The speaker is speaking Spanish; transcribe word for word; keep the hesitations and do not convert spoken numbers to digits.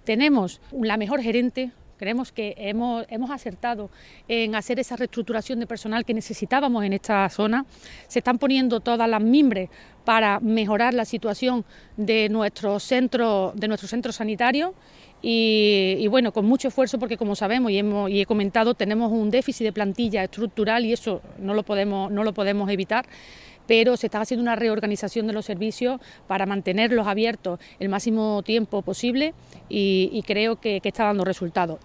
tenemos la mejor gerente. Creemos que hemos, hemos acertado en hacer esa reestructuración de personal que necesitábamos en esta zona. Se están poniendo todas las mimbres para mejorar la situación de nuestros centros, de nuestros centros sanitarios y, y bueno, con mucho esfuerzo porque como sabemos y, hemos, y he comentado, tenemos un déficit de plantilla estructural y eso no lo podemos, no lo podemos evitar. Pero se está haciendo una reorganización de los servicios para mantenerlos abiertos el máximo tiempo posible y, y creo que, que está dando resultados.